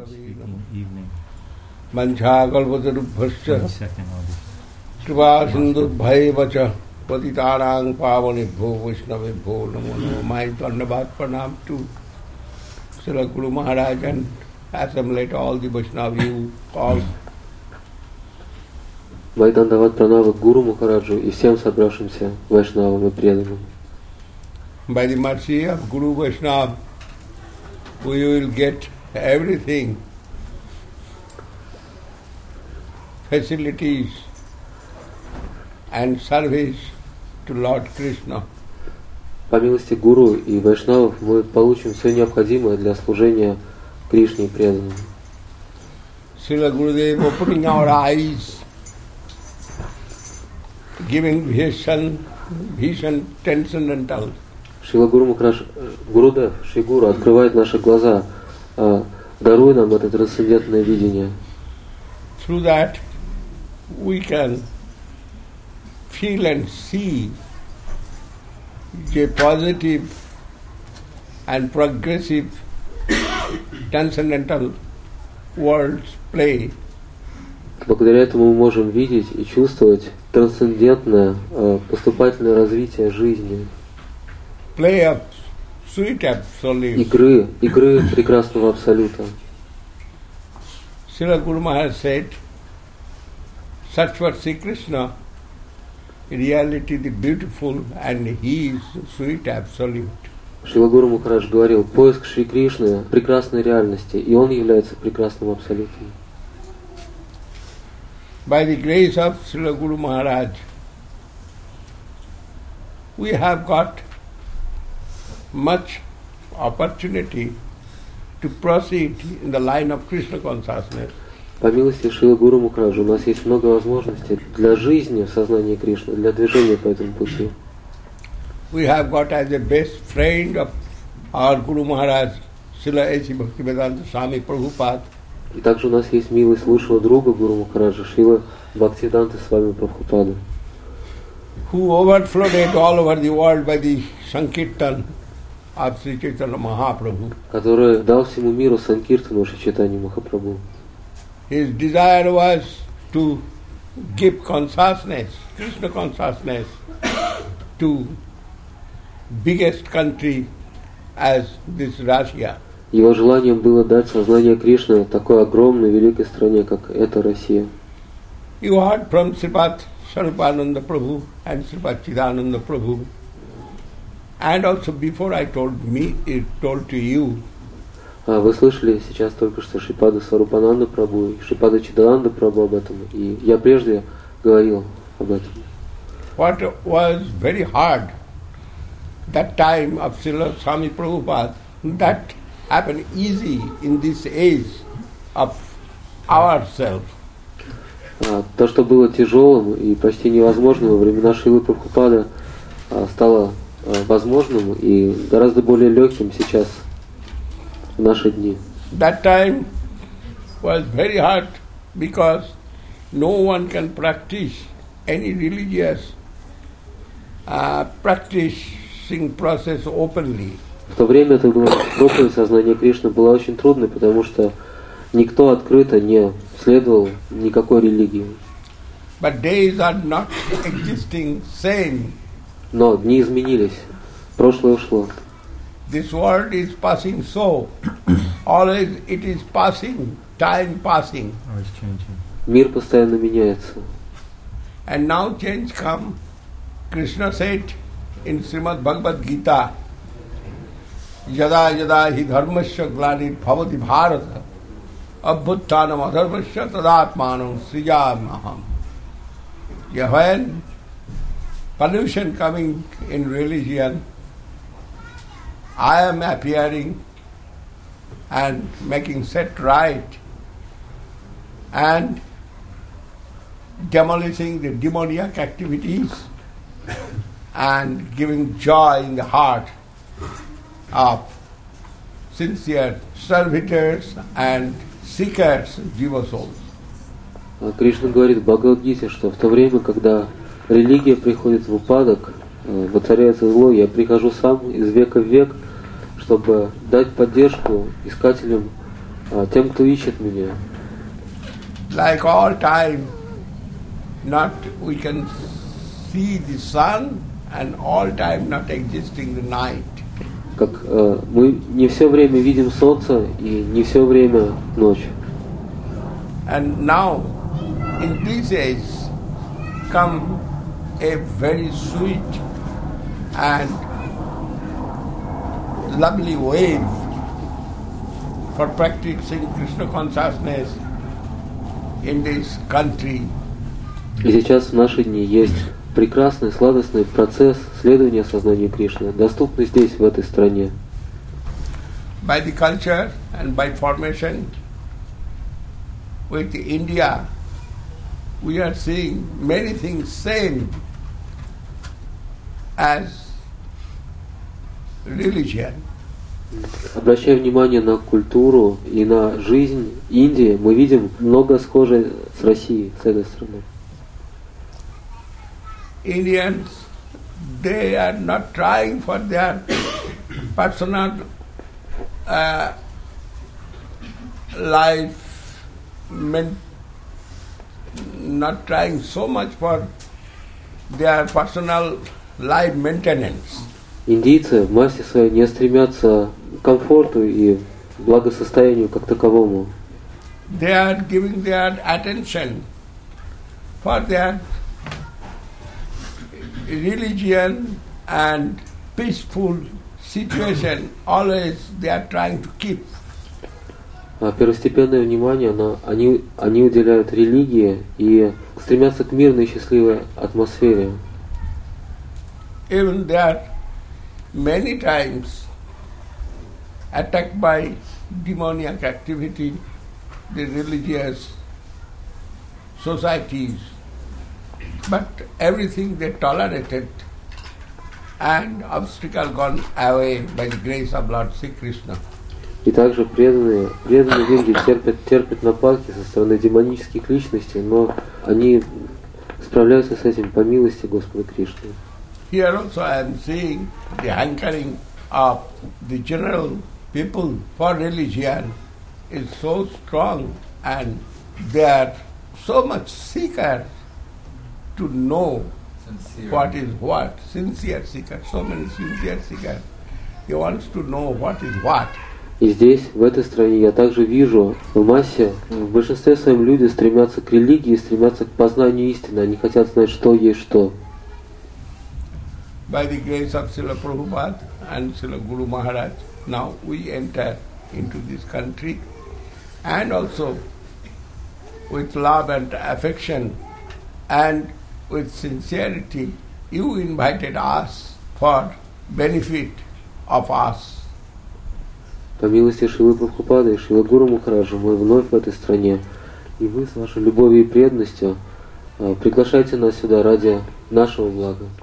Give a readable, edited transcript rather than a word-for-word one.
speaking evening. Manchakalpatarubhasya Kripa Sindhubhaivacha Patitarang Pavanibho Vaishnavibho Namo Namo. My Dhandavat Pranam to Srila Guru Maharaj and assemblate all the Vaishnavi all. Мои дандават пранавы Гуру Махараджу и всем собравшимся вайшнавам и преданным. By the mercy of Guru Vaishnava, we will get everything, facilities and service to Lord Krishna. По милости Гуру и Вайшнавов мы получим все необходимое для служения Кришне и преданным. Srila Gurudev opening our eyes, giving vision transcendental. Шрила Гуру Махарадж, Гурудев, Шри Гуру открывает наши глаза, даруя нам это трансцендентное видение. Through that we can feel and see the positive and progressive transcendental world's play. Благодаря этому мы можем видеть и чувствовать трансцендентное, поступательное развитие жизни. Play of sweet absolute. Игры прекрасного абсолюта. Srila Guru Maharaj said, search for Sri Krishna, in reality the beautiful, and he is sweet absolute. Шрила Гуру Махарадж говорил, поиск Шри Кришны прекрасной реальности, и он является прекрасным абсолютом. By the grace of Srila Guru Maharaj, we have got much opportunity to proceed in the line of Krishna consciousness. По милости Шрила Гуру Махараджа у нас есть много возможностей для жизни в сознании Кришны, для движения по этому пути. We have got as a best friend of our Guru Maharaj, Srila A.C. Bhaktivedanta Swami Prabhupada. И также у нас есть милый слушала друга Гуру Махараджа, Шрила Бхактивиданта Свами Прабхупада, who overflowed all over the world by the Sankirtan of Sri Chaitanya Mahaprabhu. Который дал всему миру Санкиртану Шри Чайтаньи Махапрабху. His desire was to give consciousness, Krishna consciousness, to biggest country as this Russia. Его желанием было дать сознание Кришны такой огромной, великой стране, как эта Россия. You heard from Sripad Sarupananda Prabhu and Sripad Chidananda Prabhu, and also before I told to you. Вы слышали сейчас только что Шрипада Сарупананда Прабху и Шрипада Чидананда Прабху об этом, и я прежде говорил об этом. What was very hard that time of Srila Swami Prabhupada, that happened easy in this age of ourselves. То, что было тяжелым и почти невозможным во времена Шрилы Прабхупады, стало возможным и гораздо более легким сейчас, в наши дни. That time was very hard because no one can practice any religious practicing process openly. В то время это было проповедь сознания Кришны была очень трудной, потому что никто открыто не следовал никакой религии. But days are not existing same. Но дни изменились, прошлое ушло. This world is passing so, always it is passing, time passing. Always changing. Мир постоянно меняется. And now change come. Krishna said in Srimad Bhagavad Gita, Yada yada hi dharmasya glanir bhavati bharata abhuttanam adharmasya tadatmanam srijamaham. When pollution coming in religion, I am appearing and making set right and demolishing the demoniac activities and giving joy in the heart of sincere servitors and seekers of jiva souls. Кришна говорит в Бхагавад-гите, что в то время, когда религия приходит в упадок, воцаряется зло, я прихожу сам из века в век, чтобы дать поддержку искателям тем, кто ищет меня. Like all time, not we can see the sun and all time not existing the night. Как мы не все время видим солнце и не все время ночь. And now, in these days, come a very sweet and lovely wave for practicing Krishna consciousness in this country. И сейчас в наши дни есть прекрасный, сладостный процесс следования сознанию Кришны, доступный здесь, в этой стране. By the culture and by formation, with India, we are seeing many things same as religion. Обращая внимание на культуру и на жизнь Индии, мы видим много схожее с Россией, с этой страной. Indians, they are not trying for their personal life, not trying so much for their personal life maintenance. Индийцы в массе своей не стремятся к комфорту и благосостоянию как таковому. They are giving their attention for their religion and peaceful situation. Always they are trying to keep. Первостепенное внимание они уделяют религии и стремятся к мирной и счастливой атмосфере. Even they are many times attacked by demoniac activity, the religious societies, but everything they tolerated and obstacle gone away by the grace of Lord Sri Krishna. И также преданные люди терпят нападки со стороны демонических личностей, но они справляются с этим по милости Господа Кришны. Here also I am seeing the hankering of the general people for religion is so strong, and they are so much seeker to know what is what. Sincere seeker, so many sincere seekers. He wants to know what is what. И здесь, в этой стране, я также вижу в массе, в большинстве своем люди стремятся к религии, стремятся к познанию истины, они хотят знать, что есть что. By the grace of Srila Prabhupada and Srila Guru Maharaj, now we enter into this country, and also with love and affection and with sincerity, you invited us for benefit of us. По милости Шрилы Прабхупады и Шрилы Гуру Махараджа мы вновь в этой стране, и вы с вашей любовью и преданностью приглашайте нас сюда ради нашего блага.